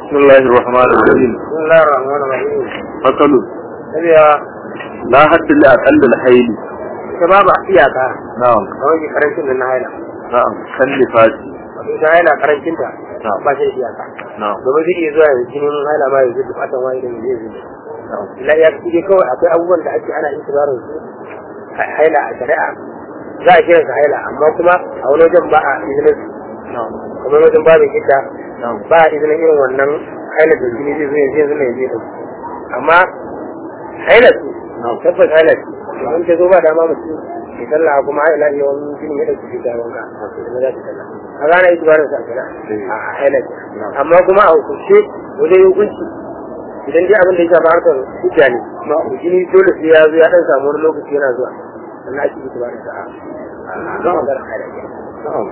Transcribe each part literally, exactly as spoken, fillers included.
بسم الله الرحمن الرحيم. بسم الله الرحمن الرحيم. فصل tabiya لا حد لأقل الحيل. ita babu iyaka نعم a wani karancin da na haila نعم كالنفاتي. wato ita haila karancin ta نعم ba shi da iyaka نعم domin zai iya zuwa yanzu jinin haila ma yanzu bukatan wani da zai zuwa نعم ila ya fi kawai akwai abubuwan da ake ana intibarin su haila a shari'a za a kira su haila amma kuma a wani wajen ba a izinin su نعم kamar wajen babin idda نعم ba a izinin irin wannan haila da jini zai zo yanzu yanzu na yanzu ɗauki amma haila ce نعم tabbas haila ce in ta zo ba dama mutum ke sallah kuma haila ne wani jini ya ɗauki shi wanka da za ta sallah a gane ita ba da sa kira a haila ce amma kuma a hukunce wajen hukunci idan dai abin da ya shafa harkar hujja ne jini dole sai ya zo ya ɗan samu wani lokaci yana zuwa sannan ake ita ba da sa a maganar haila ce نعم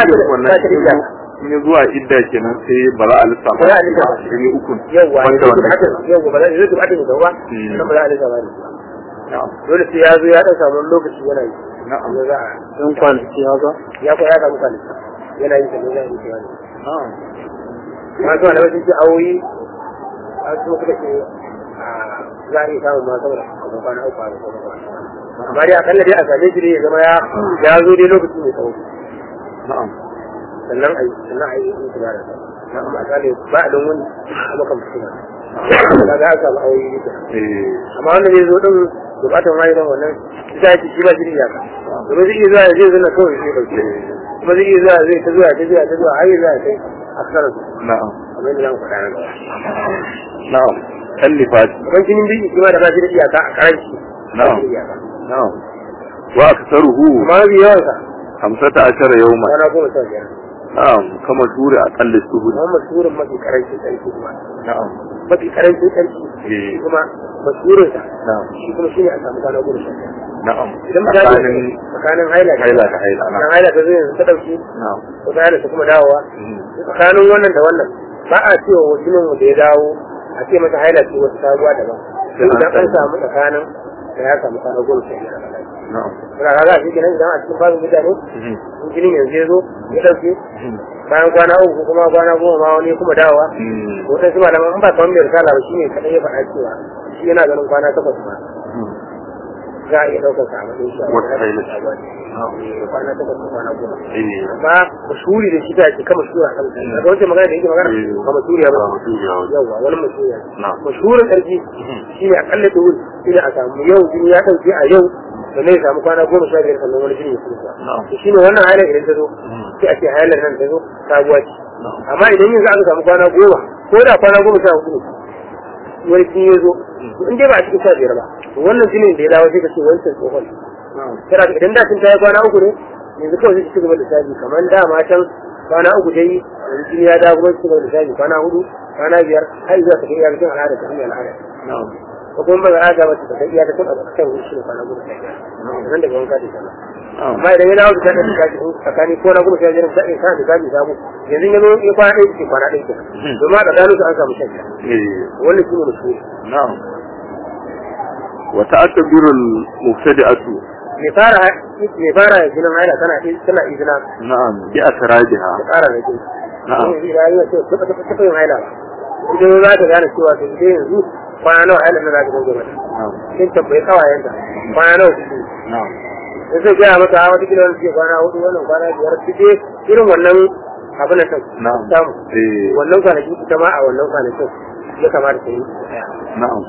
in ya zuwa idda kenan sai ba za a lissafa ba za a lissafa shi ukun yawwa wanda ne wannan zai yawwa ba zai zuba adin gaba nan ba za a lissafa ne na'am dole sai ya zo ya ɗan samu wani lokaci yana yi na'am ne za a in kwanaki haka ya kwa ya samu kwanaki yana yi sannan za a yi kiwani na'am ma zuwa da wasu ce awoyi a su suka ce za a iya samun ma sama da kuma kwana uku a da kuma kwana amma dai akalla dai a same shi dai ya zama ya ya zo dai lokaci mai tsawo na'am sannan a yi sannan a yi in kula da sa amma akalla ba a don wani kuma kan fitina ba za a samu awoyi ne eh amma wanda zai zo din bukatan wani don wannan ita ce shi ba shi da iyaka domin zai iya zuwa ya zai zuna kawai zai dauke kuma zai iya zuwa zai ta zuwa ta zuwa ta zuwa har yi zuwa kai a kasarar su na'am kamar yadda zamu faɗa nan gaba na'am kallifati kamar jinin biki shi ma da ba shi da iyaka a karanci na'am ba shi da iyaka na'am wa aktaruhu amma mafi yawansa hamsata ashara yawma kwana goma sha biyar na'am kama sura aqalli suhud amma masurin mafi karancin ƙarfi kuma na'am mafi karancin ƙarfi eh kuma masurinsa na'am shi kuma shi ne a samu kwana goma sha biyar na'am idan ba tsakanin tsakanin haila da haila da haila idan na'am haila ta zo yanzu ta ɗauki na'am ko ta haila ta kuma dawowa mhm, tsakanin wannan da wannan ba a cewa wakilin mu da ya dawo a ce masa haila ce wata sabuwa daban sai idan an samu tsakanin da ya samu kwana goma sha biyar a kala na'am muna kaga a cikin nan idan a cikin babin mutane mhm, in jinin yanzu ya zo ya ɗauke mhm, bayan kwana uku kuma kwana goma ma wani kuma dawowa mhm, to sai su malaman an ba kamar mai risala ba shine kadai ya faɗa cewa shi yana ganin kwana takwas ma mhm. za a iya ɗaukar sa a matsayin shi a Wata haila ce. ce kwana takwas ko kwana goma eh amma mashuri da shi ta ce kama shura kan kai daga wancan magana da yake magana Eh. ba mashuri ya ba ba mutum ya wuce yawa wani mashuri ya na'am mashurin ƙarfi mhm, shi ne akalla da wuri shi ne a samu yau jini ya ɗauke a yau sannan ya samu kwana goma sha biyar sannan wani jini ya kuma na'am to shi ne wannan halar idan ta zo mhm, sai a ce halar nan ta zo sabuwa ce na'am amma idan yanzu aka samu kwana goma ko da kwana goma sha hudu ne wani jini ya zo to in dai ba a cikin sha biyar ba to wannan jinin da ya dawo sai ka ce wancan tsohon na'am tana idan da sun tayi kwana uku ne yanzu kawai sai ci gaba da sabi kamar da matan kwana uku dai yanzu jini ya dawo kuma ci gaba da sabi kwana hudu kwana biyar har zuwa ta kai iyakacin al'ada ta hanyar al'ada na'am ko kuma ba za a gaba ta kai iyakacin a kan hudu shi ne kwana goma sha biyar nan daga wanka da sallah na'am amma idan ya dawo da sabi ta ci tsakani ko na goma sha biyar ta kana da sabi samu yanzu ya zo ya kwana ɗaya ce kwana ɗaya kenan domin a tsakanin su an samu shan biyar eh wannan shi ne mutum na'am wa ta'tabiru al-mubtadi'atu mai fara mai fara jinin haila tana tana izina na'am bi asrajiha da ƙara da jini na'am yanzu ya yi wasu taɓa taɓa taɓa yin haila ba idan za ta gane cewa to idan yanzu kwana nawa haila na za ta gongo mata na'am sai tambayi kawayenta kwana nawa su ne na'am sai zai gaya mata a wata kila wani ce kwana hudu wannan kwana biyar su je irin wannan abin nan na'am samu eh wannan kwanaki ita ma a wannan kwanakin ya kamata ta yi na'am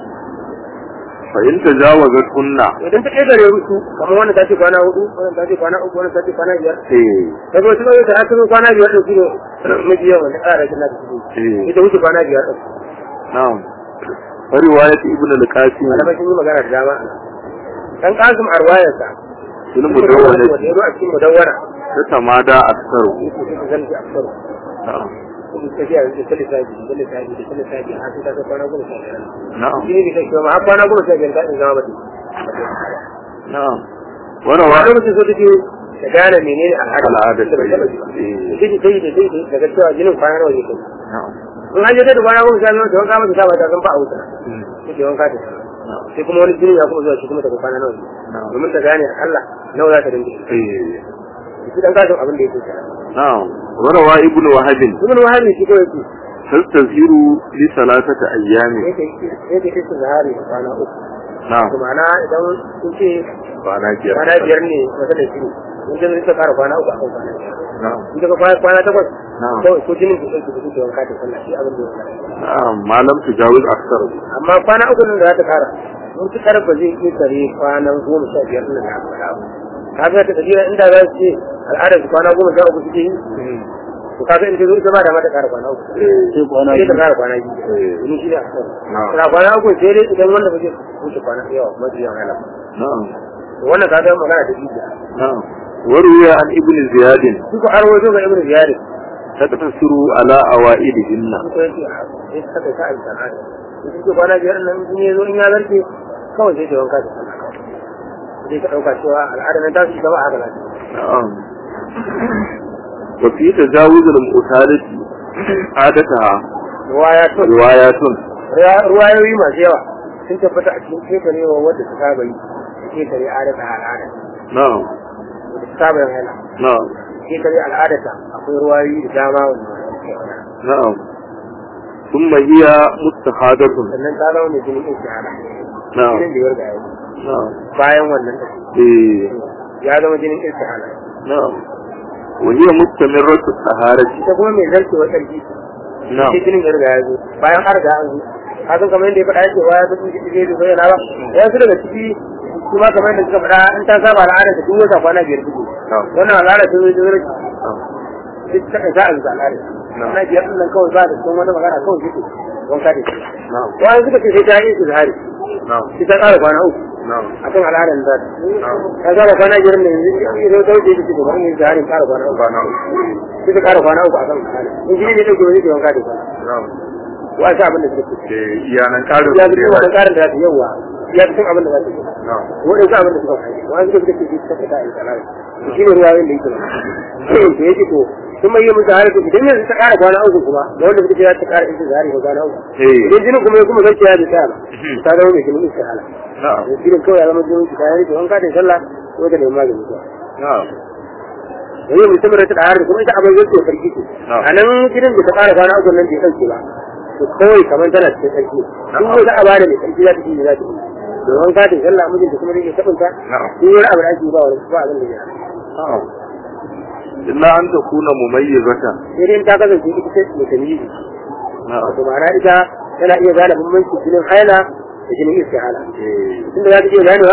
fa in tajawazat kunna idan ta ƙetare rusu kamar wannan ta ce kwana hudu wannan ta ce kwana uku wannan ta ce kwana biyar eh ta zo ta ta ta kwana biyar ɗin su ne miji yawan da ƙara jina da su eh ita wuce kwana biyar ɗin na'am wa riwayat ibn al-qasim malamai sun yi magana da dama dan kasim arwayarsa fil mudawwanati wanda ya zo a cikin mudawwara ta tamada aktaru yake sai ka zanci a faru na'am kuma tafiya da kalli sabi da kalli sabi da kalli sabi har sai ta kai kwana goma sha biyar na'am shi ne da kai ma har kwana goma sha biyar ta in zama bace na'am wa rawa wani mutum so take ta gane menene al'ada al'ada da ba sai taɓa ji ba eh sai ta yi da sai ta daga cewa jinin kwana nawa ne kai na'am in an je da kwana goma sha biyar da wanka mata ta ba ta san ba a wuta mm, sai ta wanka ta sana na'am sai kuma wani jinin ya kuma zuwa shi kuma ta kwana nawa ne na'am domin ta gane Allah nawa za ta dinga eh shi dan kasin abin da yake kenan na'am wa rawa ibn wahab ibn wahabi shi ko yake tastaziru li salatati ayyami yake yake yake zahari kwana uku na'am kuma na idan kun ce kwana biyar kwana biyar ne wata da shi mun je mun kara kwana uku akan kwana na'am in daga kwana takwas na'am kawai ko jinin da yake da wanka da sallah shi abin da ya na'am malam tujawiz aksar amma kwana uku nan da za ta kara mun ci karfa zai iya kare kwanan goma sha biyar nan da aka faɗa kaga ta tafiya inda za su ce al'adar su kwana goma sha uku suke yi to kaga in ta zo ita ba da mata kara kwana uku sai kwana biyu ta kara kwana biyu ni shi da aka kwana uku sai dai idan wanda ba zai wuce kwana yawa mafi yawan halama na'am wannan kaga magana da biyu na'am waruya an ibn ziyad suka arwayo ga ibn ziyad takasiru ala awaidihinna suka yake sai saka ta alƙur'ani suke kwana biyar nan in ya zo in ya zarce kawai sai ta wanka da sallah sai ka dauka cewa al'adar nan ta su gaba haka lafiya na'am wa fi tajawuz al-mutalati adataha ruwayatun riwayatun ruwayoyi masu yawa sun tabbata a cikin kekarewa wadda ta saba yi kekare adata al'ada na'am wadda ta saba yin hala na'am kekare al'adata akwai ruwayoyi da dama wanda na'am ثم هي مستحاضة sannan ta zama mai jinin istihara نعم jinin da ya riga ya yi نعم bayan wannan إيه ya zama jinin istihara نعم وهي مستمرة الطهارة ita kuma mai zarcewa tsarki نعم sai jinin ya riga ya zo bayan an riga an zo hakan kamar yadda ya faɗa cewa ya zama jiki zai zo yana ba ya su daga ciki kuma kamar yadda suka faɗa in ta saba al'ada ta duk wata kwana biyar dubu wannan al'ada ta zo ta zo duk ta kai sa'an da al'ada na biyar ɗin nan kawai ba da sun wani magana kawai shi wanka da shi نعم wani suka ce sai ta yi izhari نعم sai ta ƙara kwana uku نعم akan al'adar da نعم ta saba kwana biyar ne yanzu ta wuce shi bari ne izhari ƙara kwana uku sai ta ƙara kwana uku akan al'ada in shi ne take wani wanka da shi نعم wa sa abin da suke ce iyanan ƙarin ya fi wannan ƙarin da za ta yawa ya fi abin da za ta yi نعم waɗansu abin da suka fahimta wani suka ce shi ta fita a al'ada shi ne ruwayoyin da yake ba to yake to sun mai yi musu hari to idan yanzu ta ƙara kwana uku kuma da wanda suka ce za ta ƙara ita zahari ko kwana uku idan jinin kuma ya kuma zarce ya bisa ba ta zama mai jinin iska hala نعم jinin kawai ya zama jinin iska ya rike wanka da sallah ko da neman magani ba نعم wani mutum da ta da hari kuma ita abin zarce sarki ce a nan jinin da ta ƙara kwana uku nan bai ɗauke ba to kawai kamar tana cikin sarki duk wani a bada mai sarki za ta yi za ta yi da wanka da sallah mijinta kuma rike sabunta duk wani abu da ake ba wani ba abin da ya نعم إلا أن تكون مميزة sai dai ta kasance ita ce mai tamyizi نعم wato ma'ana ita tana iya gane bambanci jinin haila da jinin istihala tunda za ta iya ganewa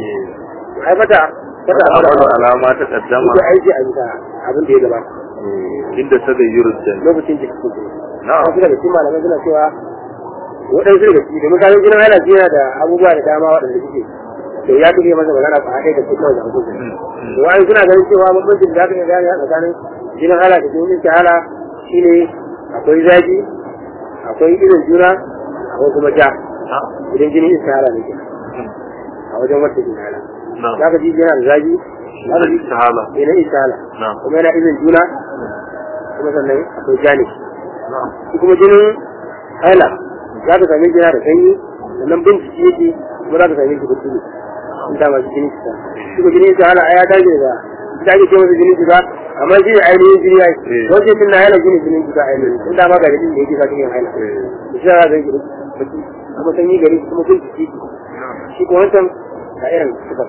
ai mata wata amalu alama ta kaddama ita aiki a bisa abin da ya gabata inda ta da yurda lokacin da kuke na'am wasu daga cikin malamai suna cewa waɗansu daga cikin domin kayan jinin haila yana da abubuwa da dama waɗanda suke to ya tuke masa magana ba haɗe da kuma da hukunci to wani suna ganin cewa bambancin da aka iya gane a tsakanin jinin hala da jinin istihala shine akwai zafi akwai irin juna akwai kuma ja idan jinin istihala ne ke a wajen wata jinin hala za ka ji yana da zafi هذا الاستحالة yana istihala نعم kuma yana irin juna kuma sannan akwai ja ne نعم shi kuma jinin hala za ka same jina da sanyi sannan bincike yake kuma za ka same shi da tuni in ta masu jini cuta shi ko jini ta hala ya dace da ita ake ce masa jini cuta amma shi ne ainihin jini ya yi wajen jini na hala jini jinin cuta ainihin in da ma ga jini da yake sa cikin hala da shi za ka zai baki kuma sanyi gari kuma bincike shi ko wancan ga irin suka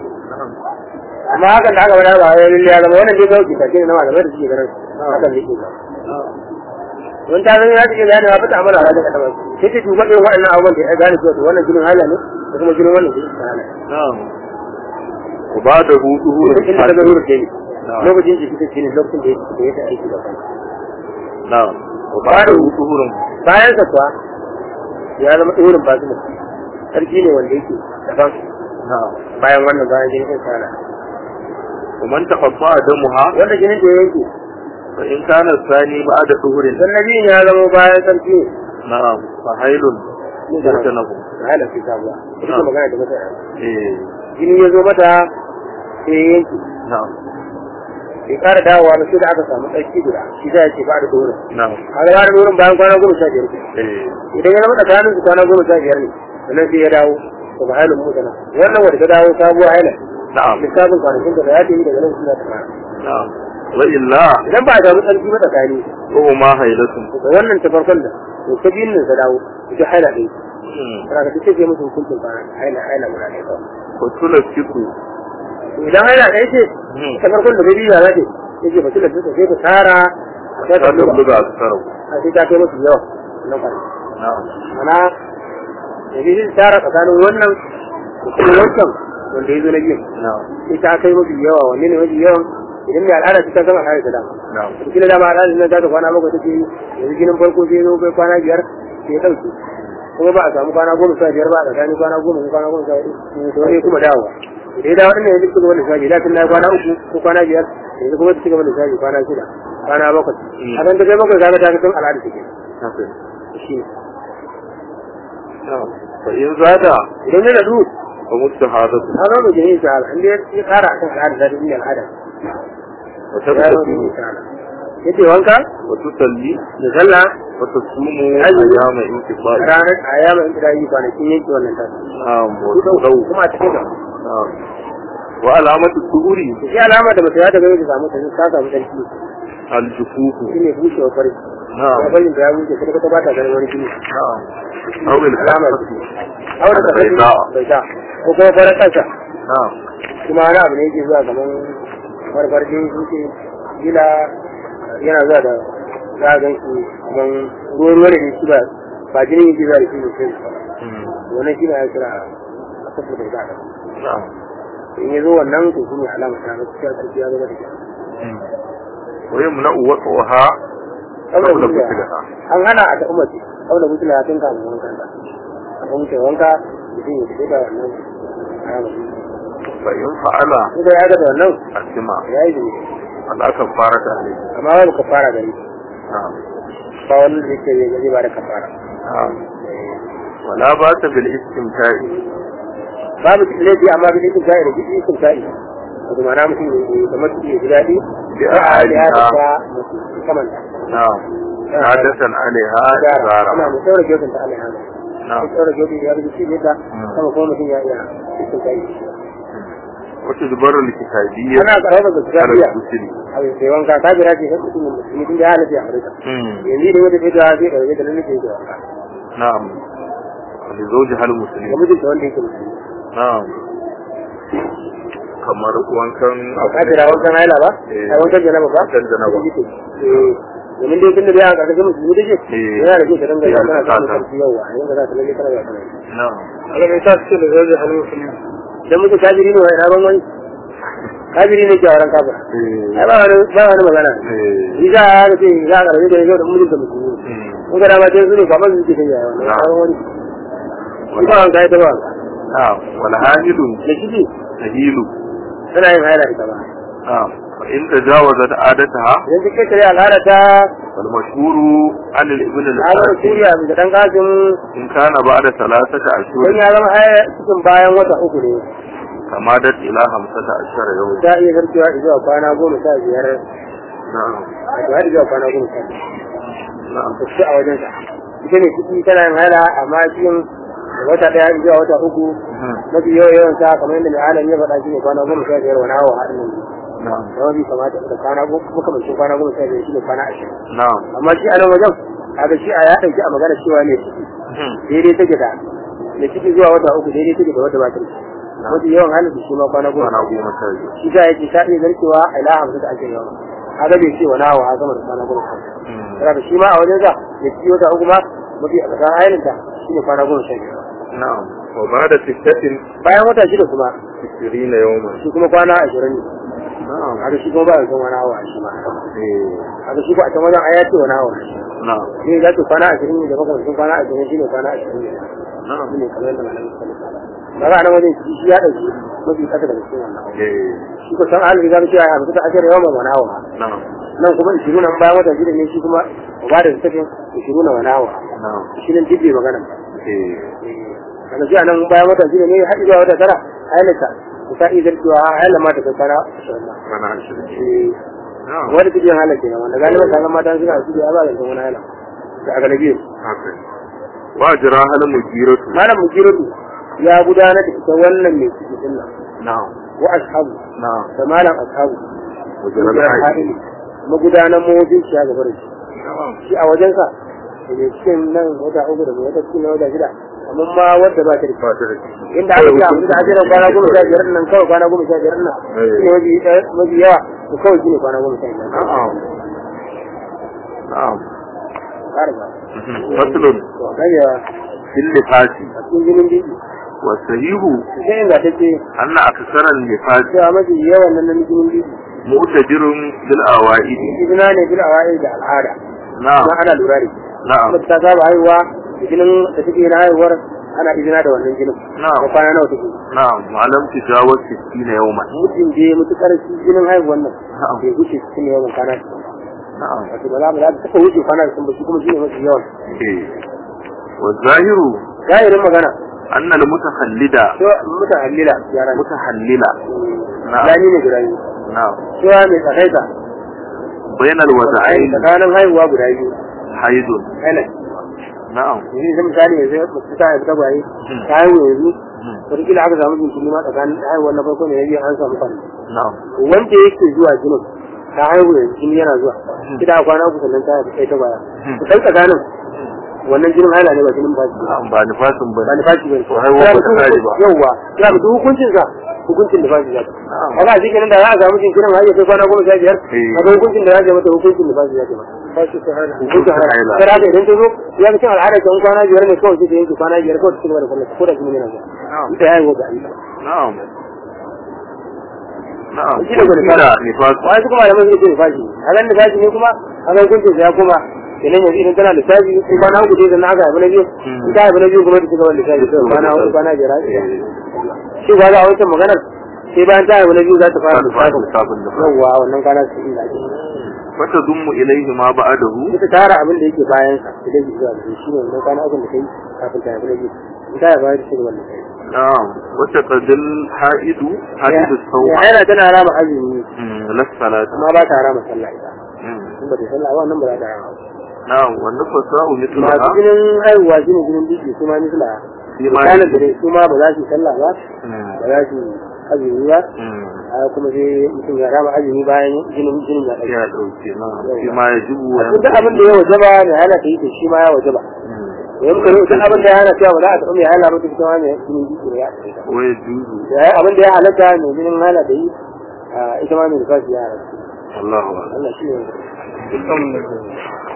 amma hakan da aka bada ba ya lalle ya zama wannan dai kawai kita ne na malamai da suke ganin hakan ne ke ba wani ta zai ya ce gane wa fita amana a wajen kadama sai ce duba ɗin waɗannan abubuwan da ya gane cewa to wannan jinin hala ne da kuma jinin wannan jinin hala نعم وبعد هدوء lokacin da daga rurin jini lokacin jiki ta jini lokacin da ya ta aiki da kan نعم وبعد هدوء bayan sa kuwa ya zama ɗorin ba su sarki ne wanda yake daban نعم bayan wannan bayan jinin hala ومن تقطع دمها wanda jinin da ya yanke فإن كان الثاني بعد ظهر dan nabi ya zama bayan sarki نعم فحيل يرتنه hala fi sabuwa ita magana da mutane إيه jini ya zo mata sai ya yanke نعم bai kara dawowa ba sai da aka samu tsarki guda shi za ce ba da dorin نعم a ga da dorin bayan kwana goma sha biyar إيه idan ya zama tsakanin su kwana goma sha biyar ne sannan sai ya dawo to ba halin mutana wannan wanda ta dawo sabuwa haila نعم lissafin kwanakin da ya ta yi daga nan suna ta fara نعم وإلا idan ba a samu tsarki ba tsakani وهما هيلة to wannan ta farkon da to ta biyun nan ta dawo ita haila ɗaya kana ka take musu hukuncin fara haila haila guda ɗaya kawai ko tula fiku idan haila ɗaya ce ta farkon da biyu za ta yake ba tula fiku sai ka tara ta ta buga a tsaro a sai ta kai musu yawa nan kwana na'am ana da biyu tara tsakanin wannan da kuma wancan wanda ya zo na biyu na'am sai ta kai musu yawa wanne ne mafi yawan idan mai al'ada ta san al'ada ta dama na'am kila dama al'ada nan ta ta kwana bakwai take yanzu ginin farko sai zo kai kwana biyar sai ya dauke kuma ba a samu kwana goma sha biyar ba a tsakanin kwana goma ko kwana goma sha hudu to sai kuma dawowa idan ya dawo ɗin yanzu ci gaba da shafi da tun na kwana uku ko kwana biyar yanzu kuma ta ci gaba da shafi kwana shida kwana bakwai a kan ta kai bakwai kaga ta ga tun al'ada take haka shi na'am fa in zada idan ya nadu fa mustahadatu an zama jini ta ala inda ya kara akan al'ada ta duniya al'ada wa ya zama tabtatu jini ta ala yace wanka wa tusalli da sallah wa tasumu ayyama intifad ranar ayyama in da yi kwanakin yanke wannan ta na'am wa dau tudau kuma a cikin da na'am wa alamatu tuhuri shi alama da mutum ya daga yau da samu ta ta samu sarki al-jufufu shi ne bushewa fari na'am ya bayin da ya bushe kuma ta bata ganin wani jini na'am aw alama al-qasatu ce aure da bai kai da. bai ta ko kuma farar kansa na'am kuma wani abu ne yake zuwa kaman farfar jini shi gila yana zuwa da za a gan shi kaman ruwan ruwa da shi ba ba jini yake zuwa da shi ne sai wannan shi ne ya kira a kafin da za a na'am in ya zo wannan to shi ne alama ta ga cikin sarki ya zama da shi wa yamna'u waqaha saboda qabla mutum ghusliha an hana a ta umarci saboda mutum ya tunka mu wankan ta a wanke wanka mutum ya fito da wannan alama fa in fa'ala in da ya ga da wannan asma ya yi jini ala kafarata alayhi amma babu kafara gari na'am ba wani da yake zai ba da kafara na'am wala ba'sa bil istimta'i babu laifi amma bi ikin sa'i da bi ikin sa'i wato ma'ana mutum ne da mutum ya ji daɗi bi da ali ya ahliha ta kaman ta na'am hadatan alaiha zara ana mu saura gefen ta alaiha na'am mu saura gefen ya rubuci ne ta sama kuma mutum ya iya ikin sa'i wa tudbaru al-kitabiyya ana karɓar da ala gaskiya al-usuli a sai wanka ta jira ce kan mutum mutum da ya halatta ya harita yanzu da wanda bai da zai ɗauke da lalle da wanka na'am li zawjiha ga al-muslim mutum da wanda yake mutum na'am kamar wankan ka jira wankan haila ba a wankan janaba ba wankan janaba. eh domin dai tun da ya ga ga mutum da ke yana da ke da dangane da kana samun karfi yawa a yanzu za ta lalle kana da kana na'am Allah bai sa su da zai halin musulmi dan mutum kafiri ne wai ban wani kafiri ne ke auren kafira ai ba wani ba wani magana shi za a ga ce za a karbi da yau da mutum da musulmi in ga dama dai su ne kamar su ke da yawa ne wani shi ba wani kai ta ba na'am wal hamilu da shi tahilu tana yin haila ita ba na'am fa in tajawazat adataha idan duk kai al'ada ta wal mashhuru an al-ibn al'adar al-qasim suriya da dan kajin in kana ba'da thalathata ashhur dan ya zama ai cikin bayan wata uku ne kama dat ila hamsata ashhur yawm ta iya zartewa zuwa kwana goma sha biyar na'am a to har zuwa kwana goma sha biyar na'am to shi a wajen sa ita ne ciki tana yin haila amma cikin wata daya zuwa wata uku mafi yawan yawan sa kamar yadda mai alam ya faɗa shi ne kwana goma sha biyar wani hawa haɗin nan na'am da wani kamata da kwana goma makamancin kwana goma sha biyar shi ne kwana ashirin na'am amma shi a nan wajen kaga shi a ya ɗauki a magana cewa ne ciki daidai take da ne ciki zuwa wata uku daidai take da wata ba ta mafi yawan halin shi ma kwana goma kwana goma sha biyar shi ta yake ta iya zarcewa a ila hamsin da ake yawa kaga bai ce wani hawa gama da kwana goma sha biyar saboda shi ma a wajen sa ya ci wata uku ma mafi a ƙasar ainihin ta shi ne kwana goma sha biyar na'am wa ba'da sittatin bayan wata shida kuma ishrina yawman shi kuma kwana ashirin ne na'am kaga shi kuma ba ya san wani hawa shi ma eh kaga shi ko a can wajen aya ce wani hawa na'am ne za ta kwana ashirin ne da makamancin kwana ashirin shi ne kwana ashirin ne na'am shi ne kamar yadda malamin sallallahu alaihi wasallam kaga a nan wajen shi ya ɗauki mafi ƙasa daga cikin wannan eh shi ko san alibi zamu cewa ya mutu ta ashirin yawan wani hawa na'am nan kuma ishirin nan bayan wata shida ne shi kuma ba da tafin ishirin na wani hawa na'am shi nan dibbe magana eh kaga shi a nan bayan wata shida ne har zuwa wata tara ailata ku ta iya zartewa aila ma ta kankana ashirin ba kwana ashirin na'am wanda take yin halar kenan wanda galiban ta zama mata suna su da ya ba da wani haila da a galibi haka wa jira hal mujiratu malam mujiratu ya gudanar da ita wannan mai ciki din nan na'am wa ashabu na'am da malam ashabu wajen da al-haid haili magudanar mawajin shi ya gaba da shi na'am shi a wajensa da cikin nan wata uku da wata cikin wata shida amma ma wadda ba ta da ba ta da inda aka ce abin da ake da kwana goma sha biyar nan kawai kwana goma sha biyar nan shi ne mafi mafi yawa to kawai shi ne kwana goma sha biyar na'am na'am ƙarfa faslun to ɗaya fil lifasi a cikin jinin biki wa sahihu sai inda ta ce anna aksaran lifasi cewa mafi yawan nan na jinin biki mu'tadirun bil awaidi izina ne bil awai da al'ada na'am kuma ana lura da shi na'am kuma ta saba haihuwa da jinin da take na haihuwar ana izina da wannan jinin na'am ko kwana nawa take na'am malam tijawaz sittina yawman mutum je mutukar shi jinin haihuwar nan na'am bai wuce cikin yawan kana na'am wato ba za mu za ta wuce kwana sun ba shi kuma shine mafi yawan eh wa zahiru zahirin magana anna al mutakhallida to mutan hallila yaran mutahallila na'am lani ne guda biyu na'am cewa mai tsakaita bainal wada'ain tsakanin haihuwa guda biyu haidun haila na'am yanzu zai misali yanzu mutum ta haifi tagwaye ta haihu yanzu wata kila aka samu jinkiri ma tsakanin haihuwar na farko ne ya biyu an samu kwan na'am wanda yake zuwa jinin ta haihu yanzu jini yana zuwa ita a kwana uku sannan ta haifi kai tagwaya ku kai tsakanin wannan jinin haila ne ba jinin ba na'am ba nifasin ba ba nufashi ba to haihuwa ba ta kare ba yawwa ya mutu hukuncin sa hukuncin nufashi ya ta kaga shi kenan da za a samu jinkirin har ya kai kwana goma sha biyar kaga hukuncin da za a mata hukuncin nufashi ya ta mata hukuncin haila sai haka idan ta zo ya ga cewa al'ada kan kwana biyar ne kawai sai ta yanke kwana biyar kawai ta cigaba da kwallon ko da jinin yana zuwa ita ya yi wa ga na'am na'am shi da gwada da nifasin wai kuma da mafi ce nufashi a nan nufashi ne kuma a kan hukuncin sa ya kuma idan yanzu idan tana lissafi ko kwana uku dai sannan aka haifi na biyu in ta haifi na biyu kuma ta cigaba da lissafi sai kwana uku kwana biyar shi ba za a wancan maganar sai bayan ta haifi na biyu za ta fara lissafin yawwa wannan kana su inda ake fata dummu ilaihi ma ba'adahu ita tara abin da yake bayan sa idan ki zuwa da shi ne wannan kana uku da kai kafin ta haifi na biyu in ta haifi na biyu wannan kai na'am wata qadil haidu haidu sawma ya yana tana rama azumi la salata amma ba ta rama sallah ita in ba ta sallah wannan ba za ta rama na'am wannan fasa'u mithlaha masu jinin haihuwa shi ne jinin biki su ma mithlaha misalin da dai su ma ba za su sallah ba ba za su azumi ba kuma sai mutum ya rama azumi bayan jinin jinin ya ya dauke na shi ma ya jibu wa duk abin da ya wajaba ne hana ta yi to shi ma ya wajaba yayin da duk abin da ya hana cewa ba za a taɓa mai hana ba duk kuma ne jinin biki ne ya dauke wa ya juzu ya abin da ya halatta ne jinin hana da yi ita ma mai nufashi ya halatta Allahu Allah shi ne